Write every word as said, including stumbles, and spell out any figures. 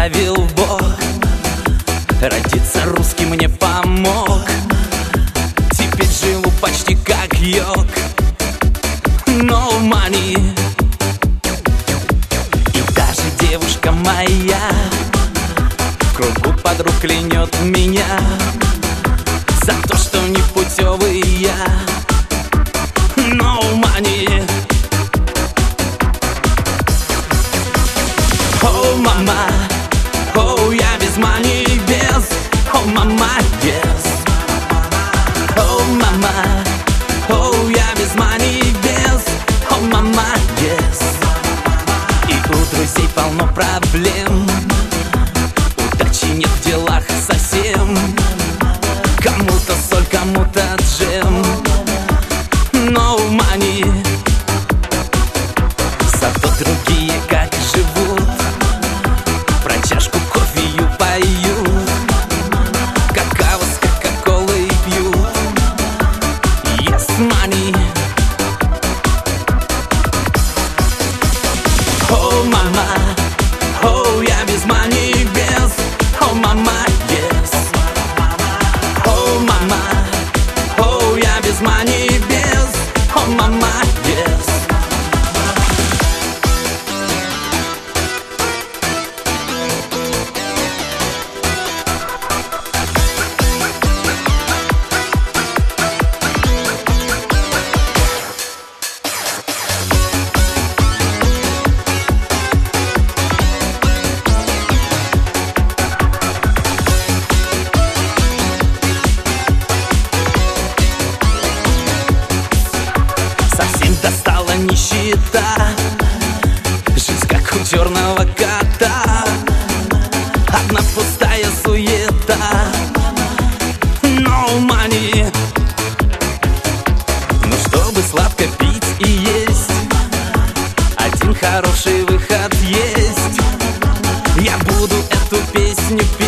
оставил Бог, родиться русским мне помог. Теперь живу почти как йог. No money. И даже девушка моя в кругу подруг клянет меня за то, что непутевый я. No money. О, мама, о, я без money, без. О, мама, yes. О, мама, о, я без money, без. О, мама, yes. И у друзей полно проблем, удачи нет в делах совсем. Кому-то соль, кому-то джем. No money. Зато другие как живут, про чашку кофею поют, какао с кока-колой пьют. Yes, money. О, мама, о, я без money, без. О, мама, yes. О, мама, о, я без money, без. О, мама, yes. Совсем достала нищета, жизнь как у черного кота, одна пустая суета. No money. Но чтобы сладко пить и есть, один хороший выход есть. Я буду эту песню